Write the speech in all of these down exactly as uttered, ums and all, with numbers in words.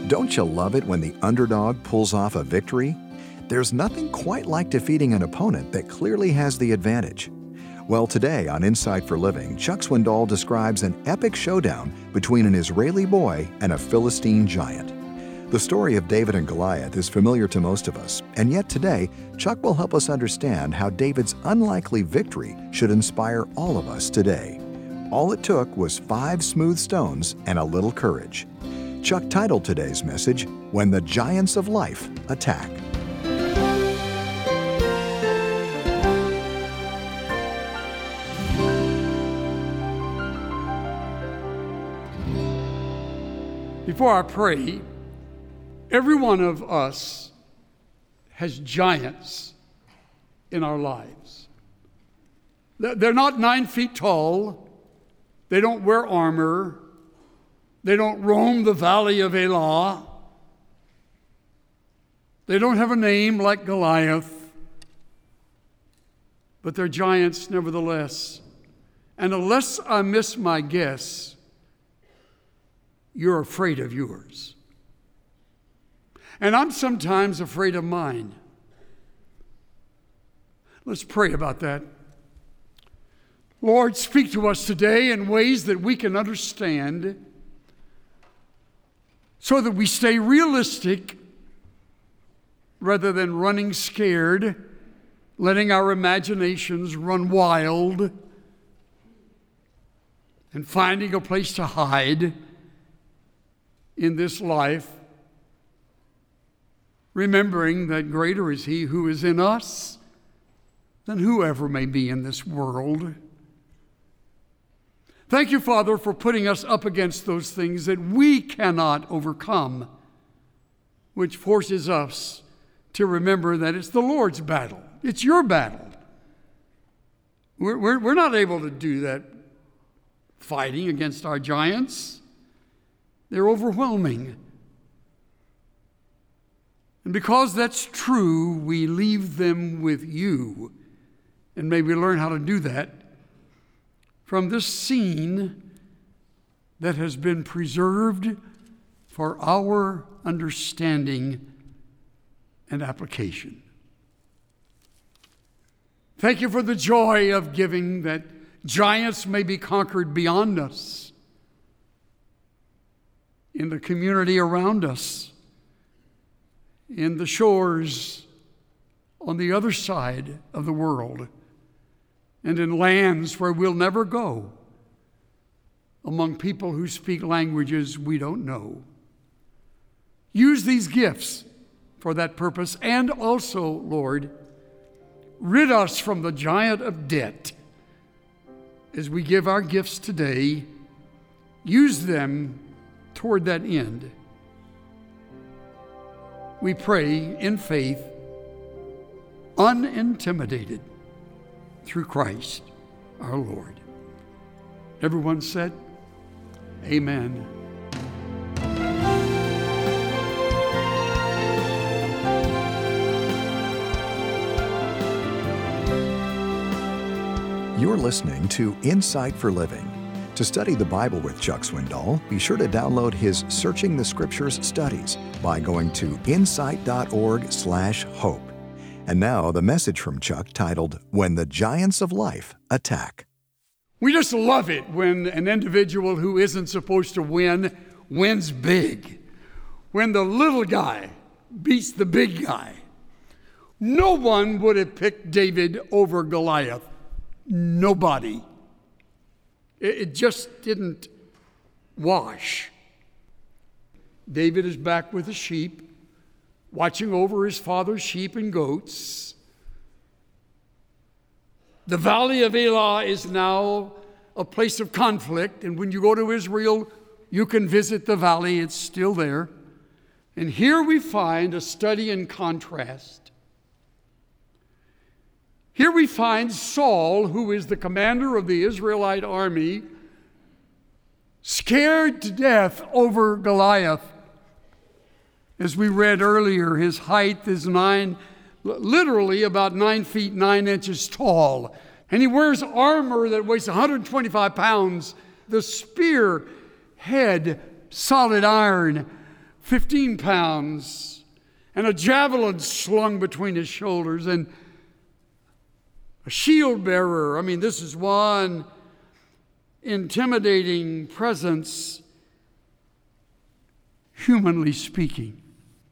Don't you love it when the underdog pulls off a victory? There's nothing quite like defeating an opponent that clearly has the advantage. Well, today on Insight for Living, Chuck Swindoll describes an epic showdown between an Israeli boy and a Philistine giant. The story of David and Goliath is familiar to most of us, and yet today, Chuck will help us understand how David's unlikely victory should inspire all of us today. All it took was five smooth stones and a little courage. Chuck titled today's message, When the Giants of Life Attack. Before I pray, every one of us has giants in our lives. They're not nine feet tall. They don't wear armor. They don't roam the valley of Elah. They don't have a name like Goliath. But they're giants nevertheless. And unless I miss my guess, you're afraid of yours. And I'm sometimes afraid of mine. Let's pray about that. Lord, speak to us today in ways that we can understand so that we stay realistic rather than running scared, letting our imaginations run wild, and finding a place to hide in this life, remembering that greater is He who is in us than whoever may be in this world. Thank you, Father, for putting us up against those things that we cannot overcome, which forces us to remember that it's the Lord's battle. It's your battle. We're, we're, we're not able to do that fighting against our giants. They're overwhelming. And because that's true, we leave them with you. And may we learn how to do that from this scene that has been preserved for our understanding and application. Thank you for the joy of giving, that giants may be conquered beyond us, in the community around us, in the shores on the other side of the world, and in lands where we'll never go, among people who speak languages we don't know. Use these gifts for that purpose, and also, Lord, rid us from the giant of debt as we give our gifts today. Use them toward that end. We pray in faith, unintimidated, through Christ our Lord. Everyone said, Amen. You're listening to Insight for Living. To study the Bible with Chuck Swindoll, be sure to download his Searching the Scriptures studies by going to insight.org slash hope. And now the message from Chuck titled, When the Giants of Life Attack. We just love it when an individual who isn't supposed to win wins big. When the little guy beats the big guy. No one would have picked David over Goliath. Nobody. It just didn't wash. David is back with the sheep, watching over his father's sheep and goats. The valley of Elah is now a place of conflict, and when you go to Israel, you can visit the valley. It's still there. And here we find a study in contrast. Here we find Saul, who is the commander of the Israelite army, scared to death over Goliath. As we read earlier, his height is nine, literally about nine feet, nine inches tall. And he wears armor that weighs one hundred twenty-five pounds. The spear head, solid iron, fifteen pounds, and a javelin slung between his shoulders, and a shield bearer. I mean, this is one intimidating presence, humanly speaking.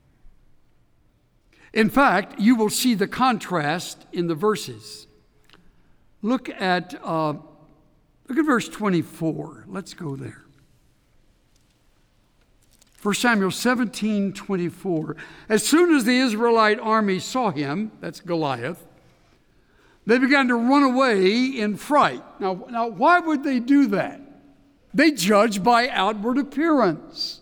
In fact, you will see the contrast in the verses. Look at uh, look at verse twenty-four. Let's go there. First Samuel seventeen twenty-four. As soon as the Israelite army saw him, that's Goliath, they began to run away in fright. Now, now, why would they do that? They judge by outward appearance.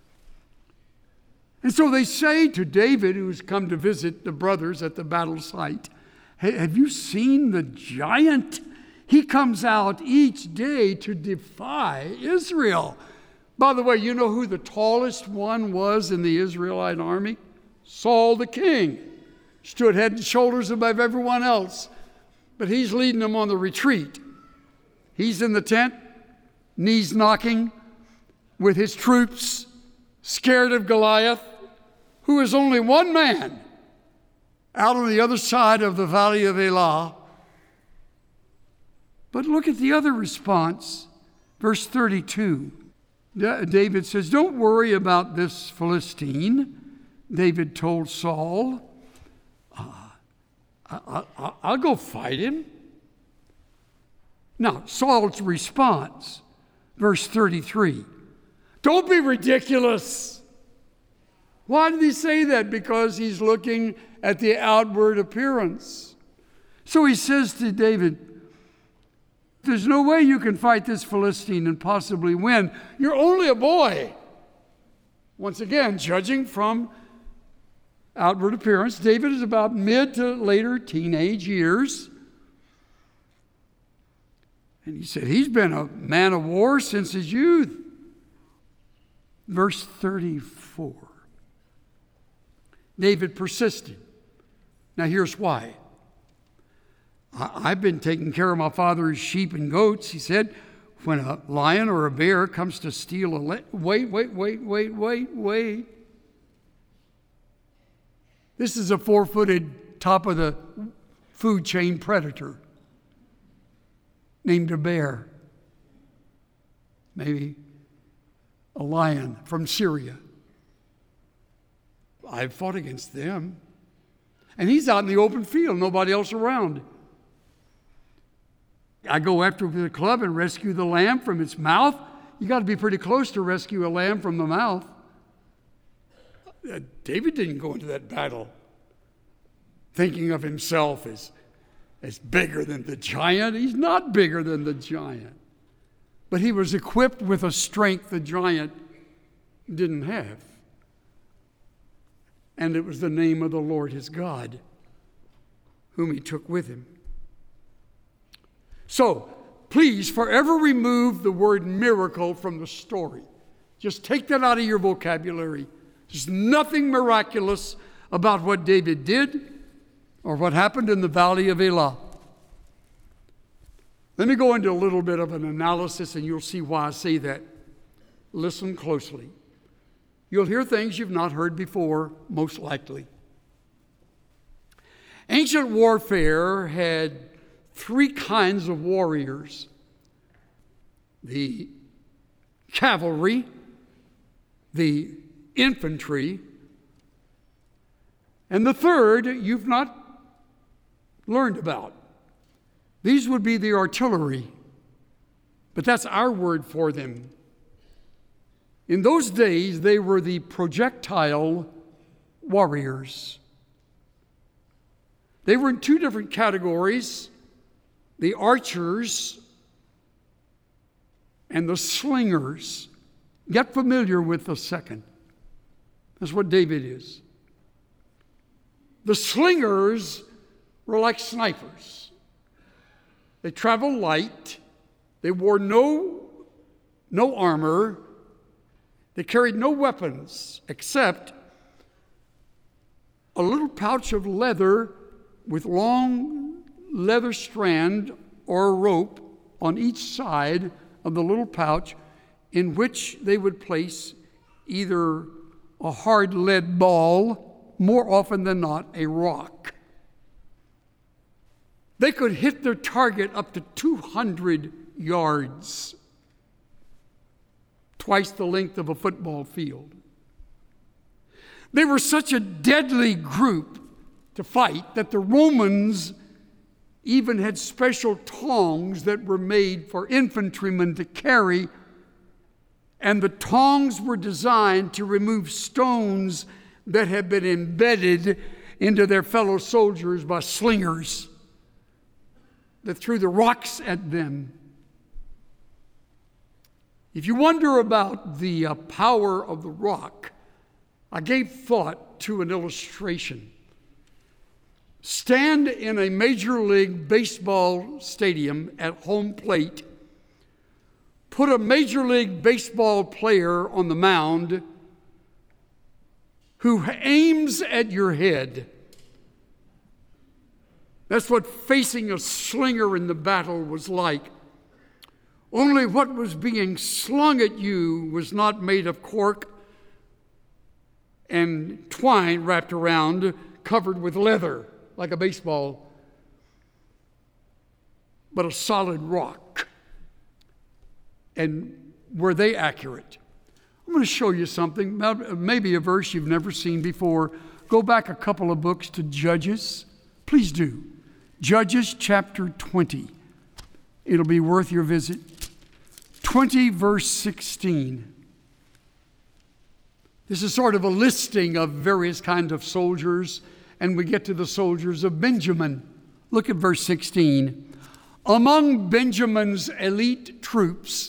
And so they say to David, who's come to visit the brothers at the battle site, hey, have you seen the giant? He comes out each day to defy Israel. By the way, you know who the tallest one was in the Israelite army? Saul the king. Stood head and shoulders above everyone else. But he's leading them on the retreat. He's in the tent, knees knocking, with his troops, scared of Goliath, who is only one man out on the other side of the valley of Elah. But look at the other response, verse thirty-two. David says, don't worry about this Philistine. David told Saul, uh, I, I, I'll go fight him. Now, Saul's response, verse thirty-three. Don't be ridiculous. Why did he say that? Because he's looking at the outward appearance. So he says to David, there's no way you can fight this Philistine and possibly win. You're only a boy. Once again, judging from outward appearance, David is about mid to later teenage years. And he said he's been a man of war since his youth. Verse thirty-four. David persisted. Now here's why. I've been taking care of my father's sheep and goats, he said. When a lion or a bear comes to steal a... Le- wait, wait, wait, wait, wait, wait. This is a four-footed, top-of-the-food chain predator named a bear. Maybe a lion from Syria. I've fought against them. And he's out in the open field, nobody else around. I go after with a club and rescue the lamb from its mouth. You got to be pretty close to rescue a lamb from the mouth. Uh, David didn't go into that battle thinking of himself as, as bigger than the giant. He's not bigger than the giant. But he was equipped with a strength the giant didn't have. And it was the name of the Lord his God, whom he took with him. So, please forever remove the word miracle from the story. Just take that out of your vocabulary. There's nothing miraculous about what David did or what happened in the valley of Elah. Let me go into a little bit of an analysis and you'll see why I say that. Listen closely. You'll hear things you've not heard before, most likely. Ancient warfare had three kinds of warriors. The cavalry, the infantry, and the third you've not learned about. These would be the artillery, but that's our word for them. In those days, they were the projectile warriors. They were in two different categories, the archers and the slingers. Get familiar with the second. That's what David is. The slingers were like snipers. They traveled light. They wore no, no armor. They carried no weapons except a little pouch of leather with long leather strand or a rope on each side of the little pouch, in which they would place either a hard lead ball, more often than not, a rock. They could hit their target up to two hundred yards, twice the length of a football field. They were such a deadly group to fight that the Romans even had special tongs that were made for infantrymen to carry, and the tongs were designed to remove stones that had been embedded into their fellow soldiers by slingers that threw the rocks at them. If you wonder about the uh, power of the rock, I gave thought to an illustration. Stand in a Major League Baseball stadium at home plate, put a Major League Baseball player on the mound who aims at your head. That's what facing a slinger in the battle was like. Only what was being slung at you was not made of cork and twine wrapped around, covered with leather, like a baseball, but a solid rock. And were they accurate? I'm going to show you something, maybe a verse you've never seen before. Go back a couple of books to Judges. Please do. Judges chapter twenty. It'll be worth your visit. twenty verse sixteen. This is sort of a listing of various kinds of soldiers, and we get to the soldiers of Benjamin. Look at verse sixteen. Among Benjamin's elite troops,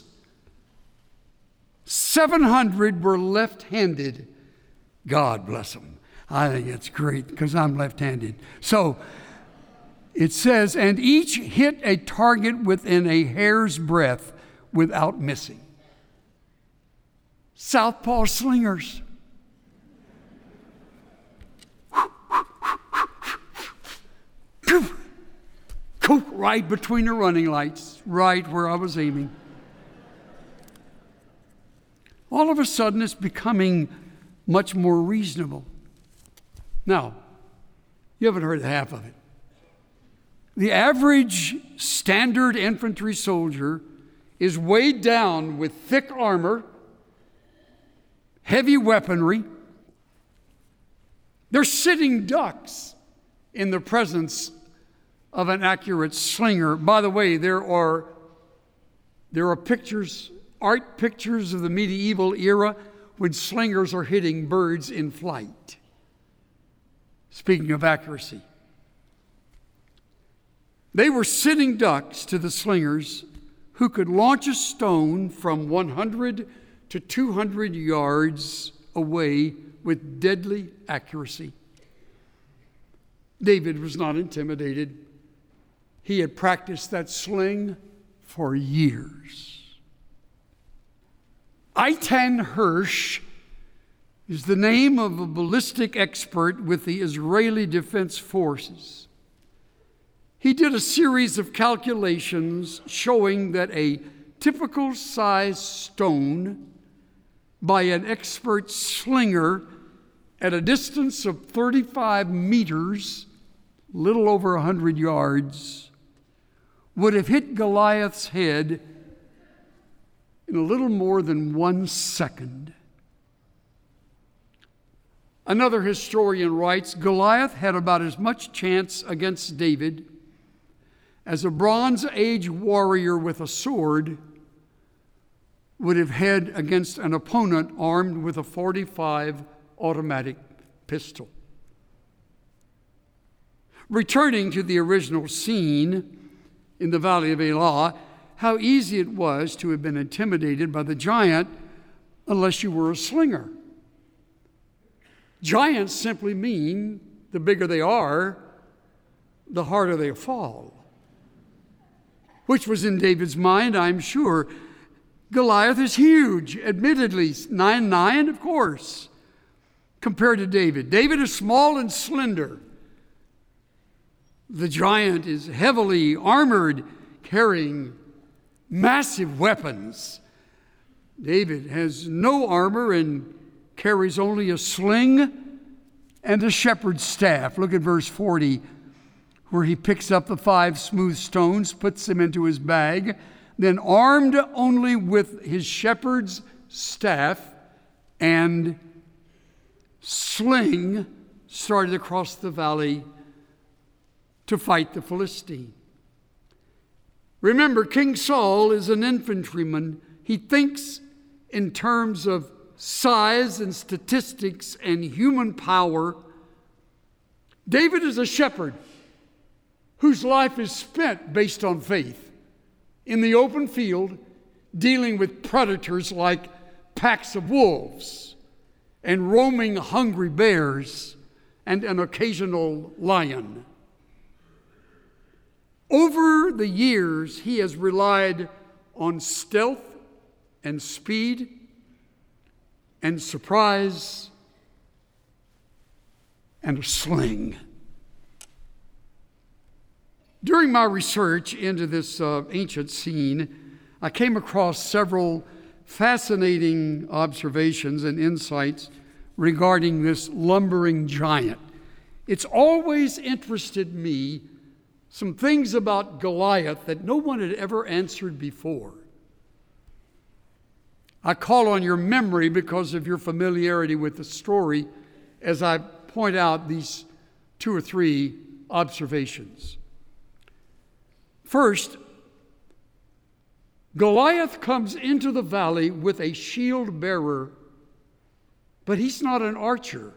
seven hundred were left-handed. God bless them. I think it's great because I'm left-handed. So it says, and each hit a target within a hair's breadth without missing. Southpaw slingers. Right between the running lights, right where I was aiming. All of a sudden, it's becoming much more reasonable. Now, you haven't heard half of it. The average standard infantry soldier is weighed down with thick armor, heavy weaponry. They're sitting ducks in the presence of an accurate slinger. By the way, there are there are pictures, art pictures of the medieval era when slingers are hitting birds in flight. Speaking of accuracy. They were sitting ducks to the slingers who could launch a stone from one hundred to two hundred yards away with deadly accuracy. David was not intimidated. He had practiced that sling for years. Eitan Hirsch is the name of a ballistic expert with the Israeli Defense Forces. He did a series of calculations showing that a typical size stone by an expert slinger at a distance of thirty-five meters, little over one hundred yards, would have hit Goliath's head in a little more than one second. Another historian writes, Goliath had about as much chance against David as a Bronze Age warrior with a sword would have had against an opponent armed with a forty-five automatic pistol. Returning to the original scene in the Valley of Elah, how easy it was to have been intimidated by the giant unless you were a slinger. Giants simply mean the bigger they are, the harder they fall. Which was in David's mind, I'm sure. Goliath is huge, admittedly, nine nine, of course, compared to David. David is small and slender. The giant is heavily armored, carrying massive weapons. David has no armor and carries only a sling and a shepherd's staff. Look at verse forty, where he picks up the five smooth stones, puts them into his bag, then armed only with his shepherd's staff and sling, started across the valley to fight the Philistine. Remember, King Saul is an infantryman. He thinks in terms of size and statistics and human power. David is a shepherd whose life is spent based on faith in the open field, dealing with predators like packs of wolves and roaming hungry bears and an occasional lion. Over the years, he has relied on stealth and speed and surprise and a sling. During my research into this uh, ancient scene, I came across several fascinating observations and insights regarding this lumbering giant. It's always interested me some things about Goliath that no one had ever answered before. I call on your memory because of your familiarity with the story as I point out these two or three observations. First, Goliath comes into the valley with a shield bearer, but he's not an archer.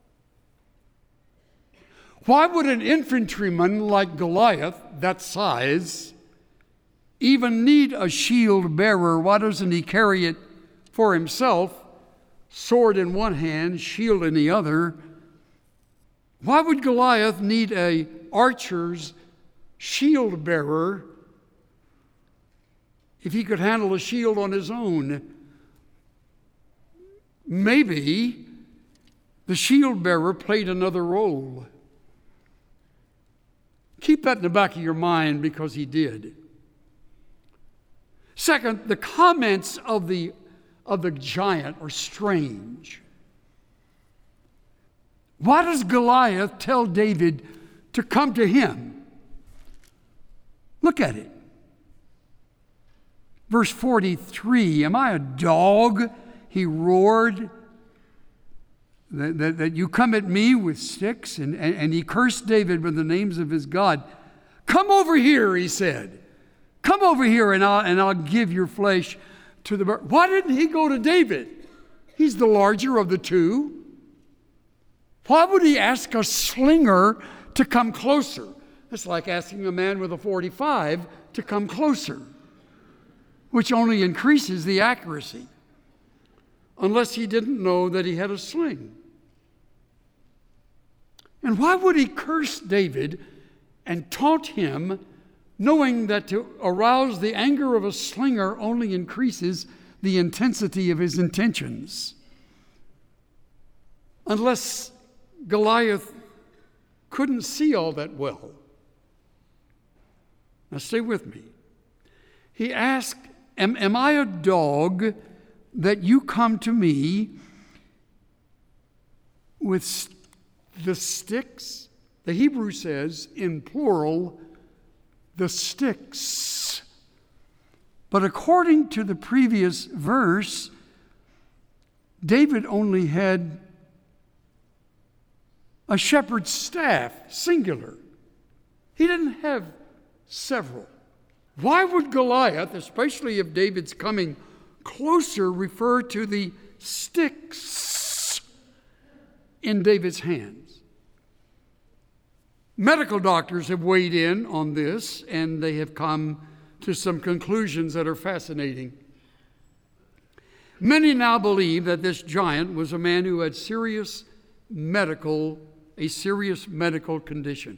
Why would an infantryman like Goliath, that size, even need a shield bearer? Why doesn't he carry it for himself, sword in one hand, shield in the other? Why would Goliath need a archer's shield bearer if he could handle a shield on his own? Maybe the shield bearer played another role. Keep that in the back of your mind because he did. Second, the comments of the, of the giant are strange. Why does Goliath tell David to come to him? Look at it. Verse forty-three, am I a dog, he roared, that, that, that you come at me with sticks? And, and, and he cursed David with the names of his God. Come over here, he said. Come over here and I'll, and I'll give your flesh to the bird. Why didn't he go to David? He's the larger of the two. Why would he ask a slinger to come closer? It's like asking a man with a forty-five to come closer, which only increases the accuracy, unless he didn't know that he had a sling. And why would he curse David and taunt him, knowing that to arouse the anger of a slinger only increases the intensity of his intentions? Unless Goliath couldn't see all that well. Now stay with me. He asked, am, am I a dog that you come to me with the sticks? The Hebrew says in plural, the sticks. But according to the previous verse, David only had a shepherd's staff, singular. He didn't have several. Why would Goliath, especially if David's coming closer, refer to the sticks in David's hands? Medical doctors have weighed in on this, and they have come to some conclusions that are fascinating. Many now believe that this giant was a man who had serious medical, a serious medical condition.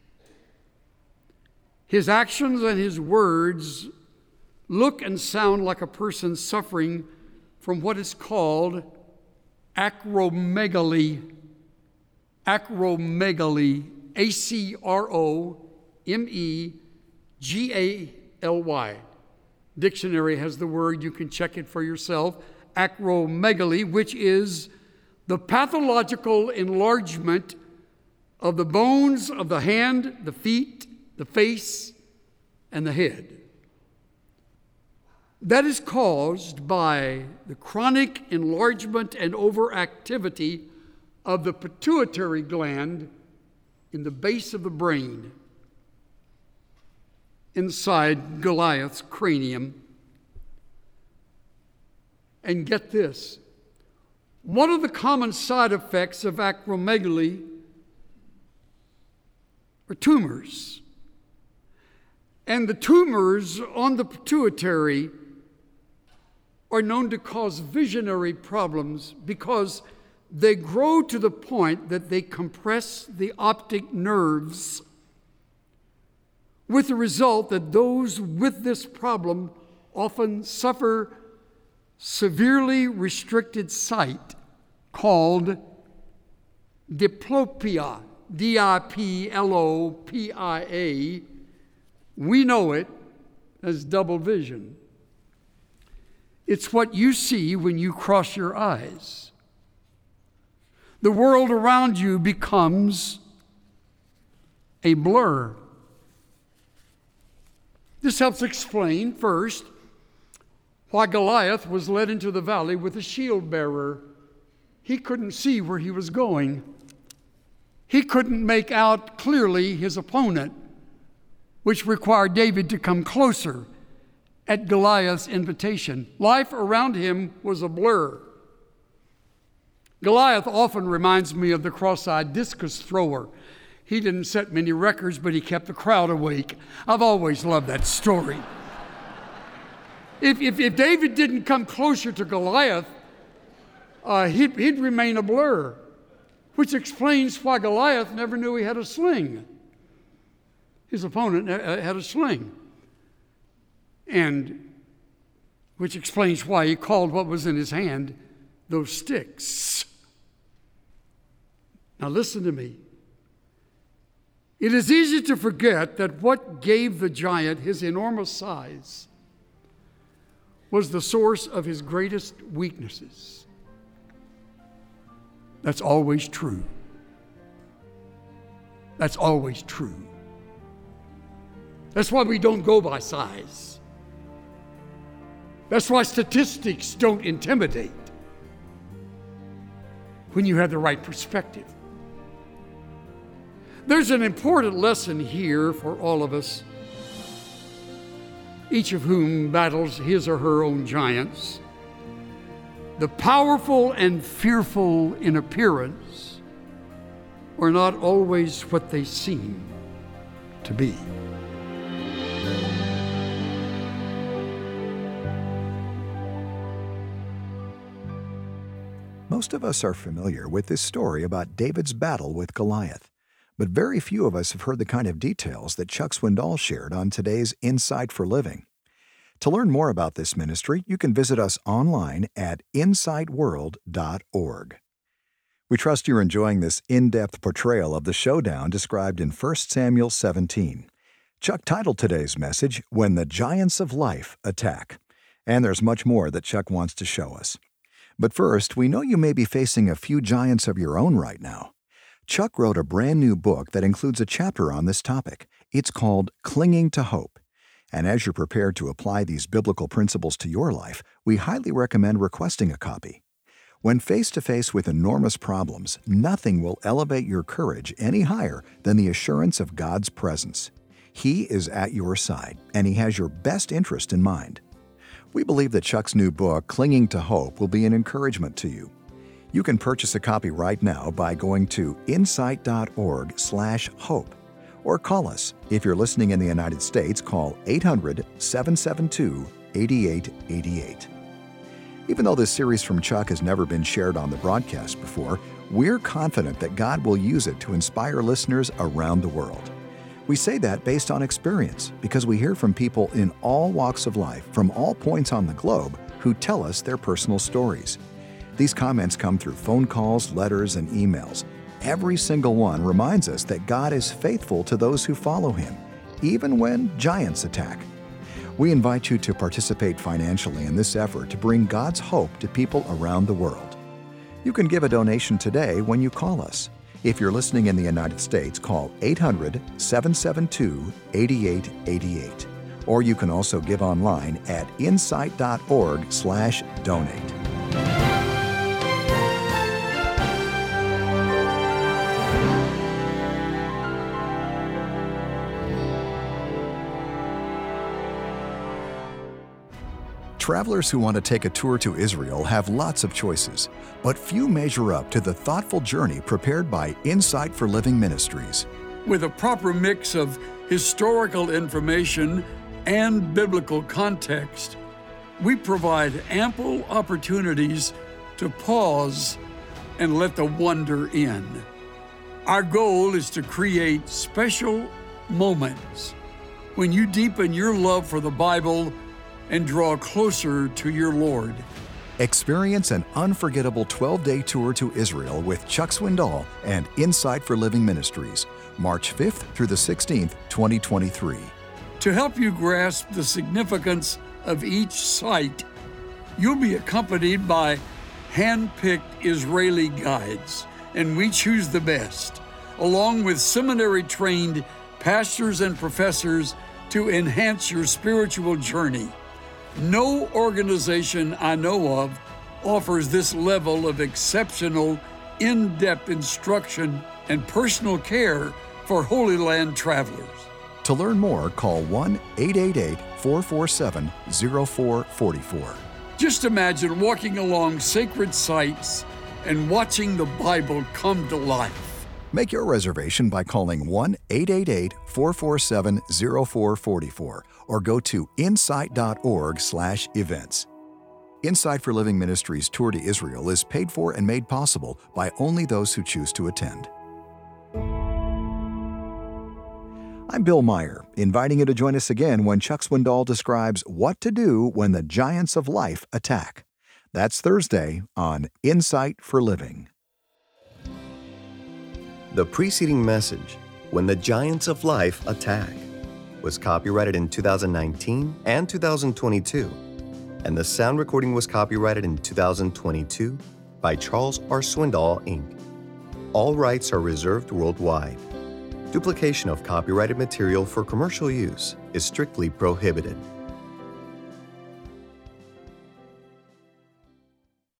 His actions and his words look and sound like a person suffering from what is called acromegaly. Acromegaly. A C R O M E G A L Y. Dictionary has the word, you can check it for yourself. Acromegaly, which is the pathological enlargement of the bones of the hand, the feet, the face, and the head. That is caused by the chronic enlargement and overactivity of the pituitary gland in the base of the brain, inside Goliath's cranium. And get this, one of the common side effects of acromegaly are tumors. And the tumors on the pituitary are known to cause visionary problems because they grow to the point that they compress the optic nerves, with the result that those with this problem often suffer severely restricted sight called diplopia, D I P L O P I A. We know it as double vision. It's what you see when you cross your eyes. The world around you becomes a blur. This helps explain, first, why Goliath was led into the valley with a shield bearer. He couldn't see where he was going. He couldn't make out clearly his opponent, which required David to come closer at Goliath's invitation. Life around him was a blur. Goliath often reminds me of the cross-eyed discus thrower. He didn't set many records, but he kept the crowd awake. I've always loved that story. if, if, if David didn't come closer to Goliath, uh, he'd, he'd remain a blur, which explains why Goliath never knew he had a sling. His opponent had a sling. And which explains why he called what was in his hand those sticks. Now listen to me. It is easy to forget that what gave the giant his enormous size was the source of his greatest weaknesses. That's always true. That's always true. That's why we don't go by size. That's why statistics don't intimidate when you have the right perspective. There's an important lesson here for all of us, each of whom battles his or her own giants. The powerful and fearful in appearance are not always what they seem to be. Most of us are familiar with this story about David's battle with Goliath, but very few of us have heard the kind of details that Chuck Swindoll shared on today's Insight for Living. To learn more about this ministry, you can visit us online at insight world dot org. We trust you're enjoying this in-depth portrayal of the showdown described in First Samuel seventeen. Chuck titled today's message, When the Giants of Life Attack. And there's much more that Chuck wants to show us. But first, we know you may be facing a few giants of your own right now. Chuck wrote a brand new book that includes a chapter on this topic. It's called Clinging to Hope. And as you're prepared to apply these biblical principles to your life, we highly recommend requesting a copy. When face-to-face with enormous problems, nothing will elevate your courage any higher than the assurance of God's presence. He is at your side, and He has your best interest in mind. We believe that Chuck's new book, Clinging to Hope, will be an encouragement to you. You can purchase a copy right now by going to insight dot org slash hope, or call us. If you're listening in the United States, call eight hundred, seven seven two, eight eight eight eight. Even though this series from Chuck has never been shared on the broadcast before, we're confident that God will use it to inspire listeners around the world. We say that based on experience, because we hear from people in all walks of life, from all points on the globe, who tell us their personal stories. These comments come through phone calls, letters, and emails. Every single one reminds us that God is faithful to those who follow Him, even when giants attack. We invite you to participate financially in this effort to bring God's hope to people around the world. You can give a donation today when you call us. If you're listening in the United States, call eight hundred, seven seven two, eight eight eight eight. Or you can also give online at insight dot org slash donate. Travelers who want to take a tour to Israel have lots of choices, but few measure up to the thoughtful journey prepared by Insight for Living Ministries. With a proper mix of historical information and biblical context, we provide ample opportunities to pause and let the wonder in. Our goal is to create special moments when you deepen your love for the Bible and draw closer to your Lord. Experience an unforgettable twelve-day tour to Israel with Chuck Swindoll and Insight for Living Ministries, March fifth through the sixteenth, twenty twenty-three. To help you grasp the significance of each site, you'll be accompanied by hand-picked Israeli guides, and we choose the best, along with seminary-trained pastors and professors to enhance your spiritual journey. No organization I know of offers this level of exceptional, in-depth instruction and personal care for Holy Land travelers. To learn more, call one eight eight eight, four four seven, zero four four four. Just imagine walking along sacred sites and watching the Bible come to life. Make your reservation by calling one eight eight eight, four four seven, zero four four four or go to insight dot org slash events. Insight for Living Ministries Tour to Israel is paid for and made possible by only those who choose to attend. I'm Bill Meyer, inviting you to join us again when Chuck Swindoll describes what to do when the giants of life attack. That's Thursday on Insight for Living. The preceding message, When the Giants of Life Attack, was copyrighted in two thousand nineteen and two thousand twenty-two, and the sound recording was copyrighted in two thousand twenty-two by Charles R. Swindoll, Incorporated. All rights are reserved worldwide. Duplication of copyrighted material for commercial use is strictly prohibited.